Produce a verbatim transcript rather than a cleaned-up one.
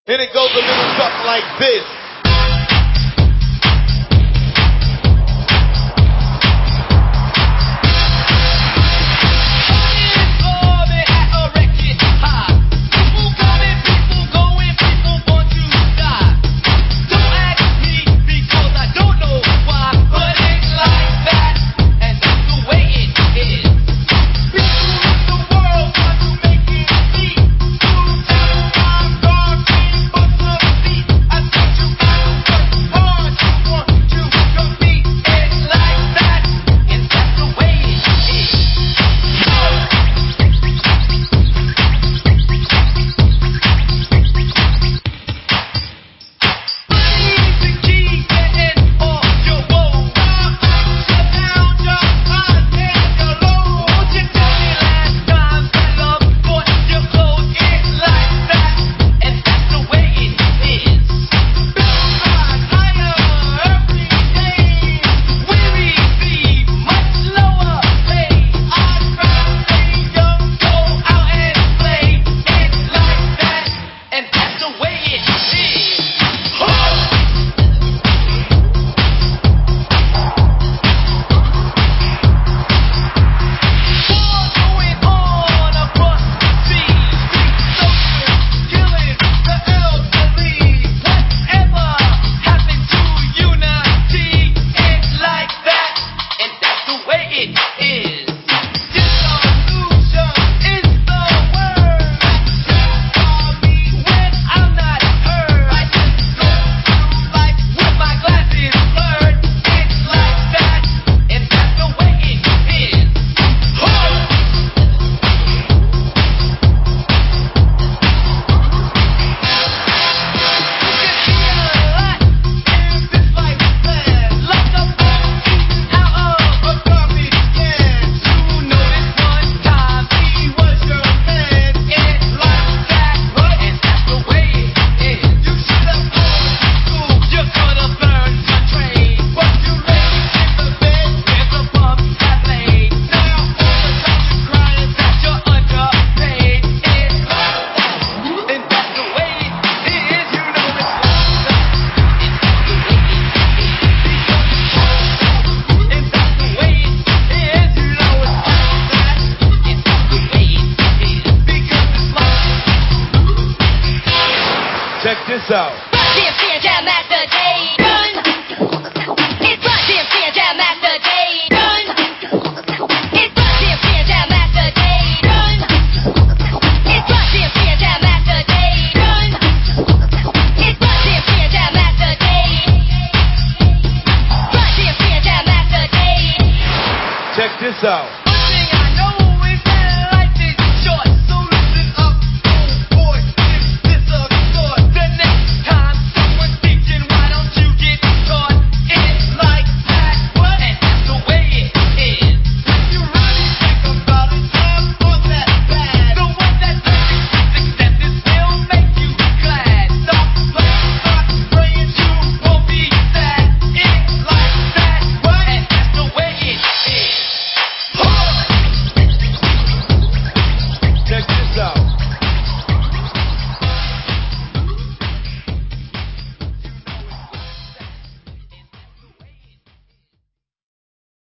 And it goes a little something like this. Check this out. D M C and Jam Master Jay. It's D M C and Jam Master Jay. It's D M C and Jam Master Jay. It's D M C and Jam Master Jay. It's D M C and Jam Master Jay. D M C and Jam Master Jay. Check this out.